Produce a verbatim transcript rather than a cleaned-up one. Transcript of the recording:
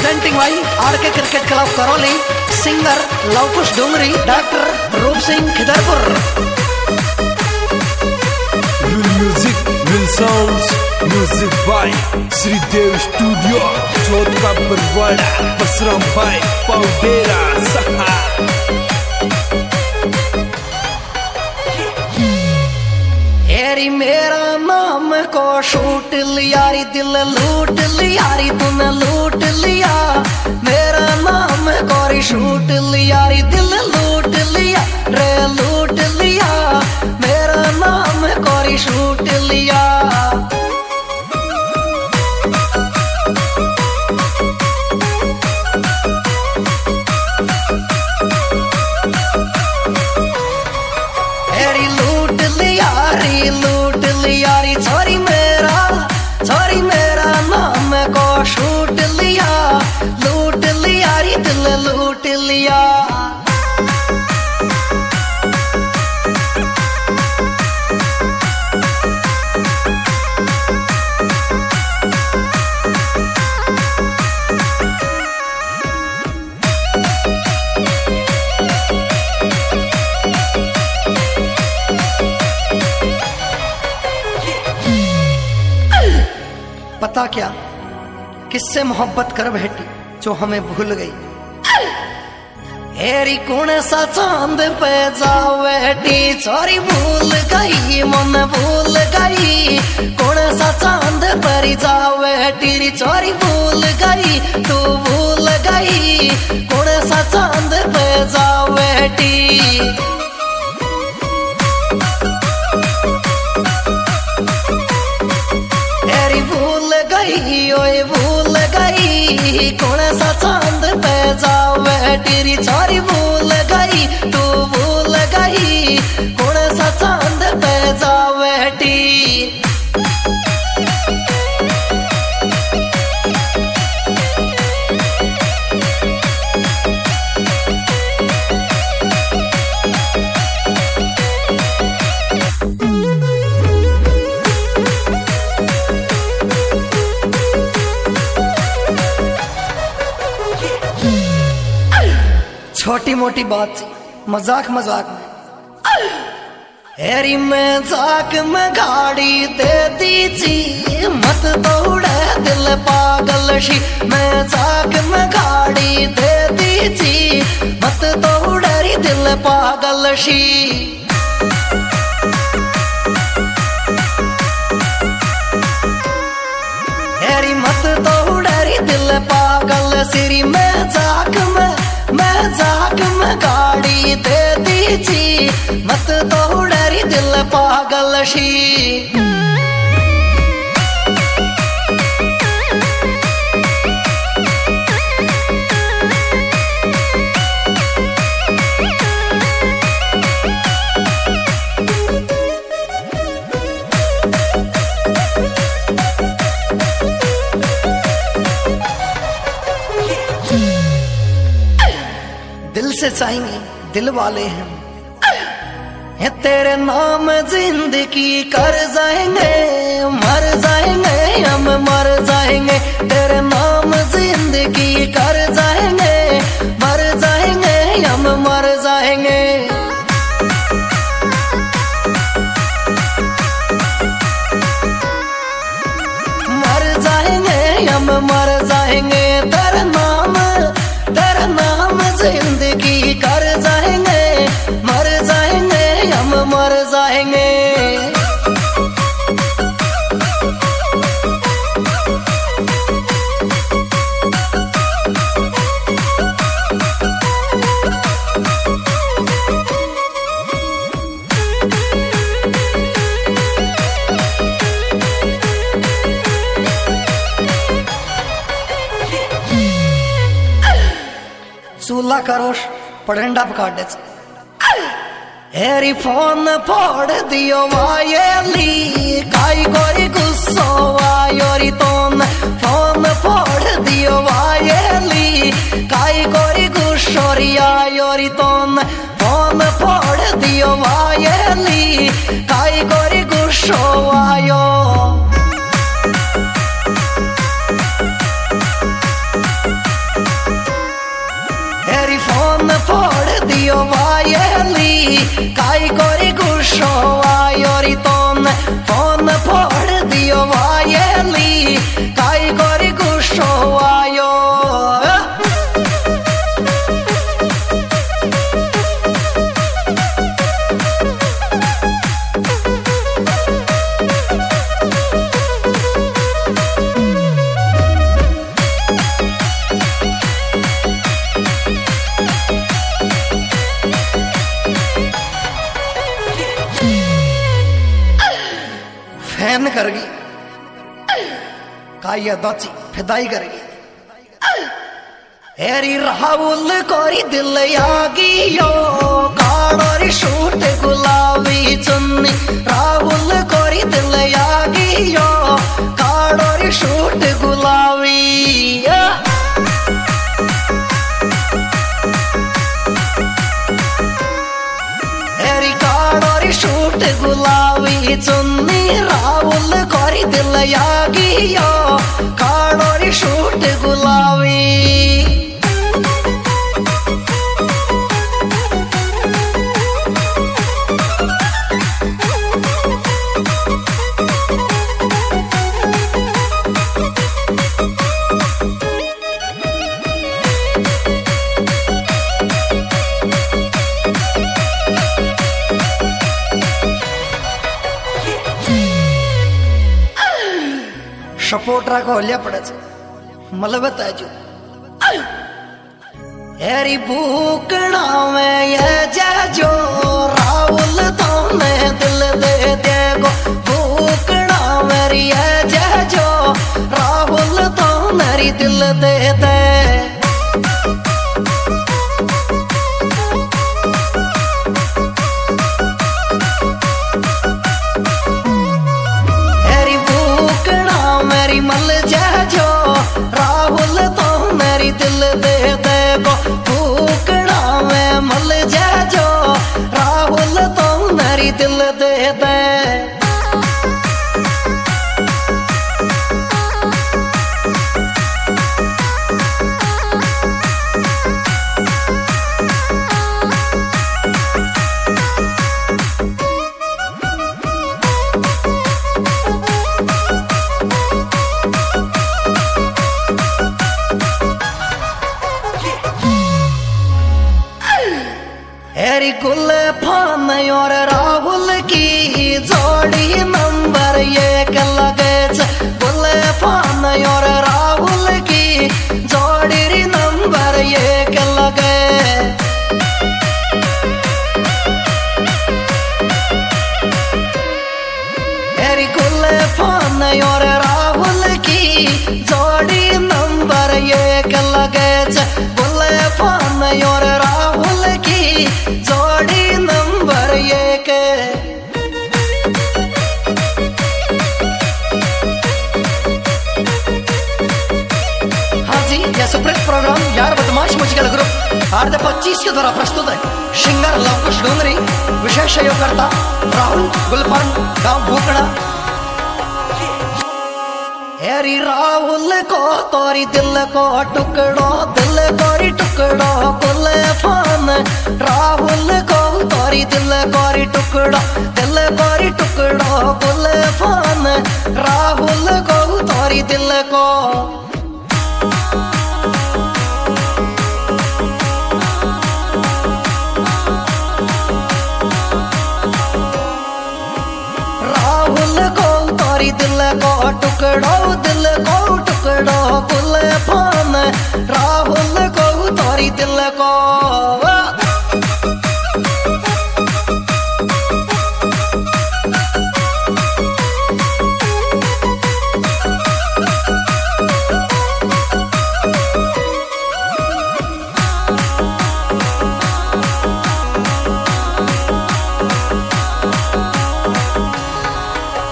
Presenting भाई R K cricket club Karauli, singer Lavkush Dongri, doctor Roop Singh Khidarpur. Music will sounds, music by Shridev studio, Chauth का बरवाड़ा, बसराम भाई पाउडेरा सहा। एरी मेरा नाम को शूट लियारी, दिल लूट लियारी, तूने लूट लिया। मेरा नाम को शूट लियारी, दिल लूट लिया रे, लूट लिया। मेरा नाम को शूट लिया। एरी लूट लिया री, लूट लिया री, छोरी मेरा, छोरी मेरा नाम को शूट लिया। लूट लिया री, दिल लूट लिया। पता क्या किससे मोहब्बत कर बैठी जो हमें भूल गई। एरी कौन सा चांद पे जाओ बेटी, छोरी भूल गई, मन भूल गई। कौन सा चांद पर जाओ बेटी, छोरी भूल गई, तू भूल गई। कौन सा चांद पे जाओ बेटी। ओए भूल गई, कौन सा चांद पे जाओ बेटी, छोरी भूल गई, तू भूल गई। कौन सा चांद पे जाओ बेटी। छोटी मोटी बात मजाक मजाक में, एरी में जाक में गाड़ी दे दीजी, मत दौड़े दिल पागल शी। मैं जाक में गाड़ी दे दीजी, मत दौड़े री दिल पागल शी। एरी मत दौड़े री दिल पागल सिरी। मैं जाक में, मैं जाक में गाड़ी दे दीजी, मत दौड़े री दिल पागल शी। दिल से चाहेंगे दिल वाले हैं, ये तेरे नाम जिंदगी कर जाएंगे, मर जाएंगे हम मर जाएंगे। तेरे नाम जिंदगी कर जाएंगे, मर जाएंगे हम मर जाएंगे। मर जाएंगे हम मर जाएंगे। तेरा नाम, तेरा नाम जिंदगी कर जाएंगे, मर जाएंगे हम मर जाएंगे। चूल्हा करोश पढ़ंडा पकाड़े, एरी फोन फोड़ दियो वायली, काई कोई गुस्सो वायोरी तोन। फोन फोड़ दियो वायली, काई कोई गुस्सोरी आयोरी तोन। फोन फोड़ दियो वायली, काई कोई गुस्सो आयो। दियो वायली काई कोरी गुस्सो आयोरी तोने फोन फोड़ दियो वायली काई कोरी गुस्सो आयो फैन कर गई काया दाची फिदाई कर गई हेरी राहुल कोरी दिल आगी यो काड़ोरी शूट गुलाबी चुन्नी राहुल कोरी दिल आगी यो काड़ोरी शूट गुलाबी हेरी काड़ोरी शूट गुलाबी चुन्नी राहुल कोरी दिल आगी यो काड़ोरी शूट गुलाबी सपोर्टरा को लिया पड़े मतलब बताजो हेरी भूकना में ये जाजो राहुल तोने दिल दे देगो भूकना मेरी ये जाजो राहुल तोने दिल दे दे मल जाजो राहुल तो मेरी दिल दे देगो भूकड़ा में मल जाजो राहुल तो मेरी दिल दे दे हेरी गुलफान और राहुल की जोड़ी नंबर एक लगे गुलफान और राहुल की जोड़ी नंबर एक लगे हेरी गुलफान और राहुल की जोड़ी नंबर एक लगे गुलफान और राहुल की जोड़ी नंबर एक हाँ जी यह सुप्रसिद्ध प्रोग्राम यार बदमाश म्यूजिकल ग्रुप आठ पच्चीस के द्वारा प्रस्तुत है सिंगर लवकुश डोंगरी विशेष सहयोगकर्ता राहुल गुलफान गांव भूकड़ा हेरी राहुल को तोरी दिल को टुकड़ो दिल कोरी टुकड़ो गुलफान राहुल को तोरी दिल कोरी टुकड़ो दिल कोरी टुकड़ो गुलफान राहुल को तोरी दिल को राहुल को तोरी दिल को टुकड़ो दिल को टुकड़ो गुलफान राहुल को तोरी दिल को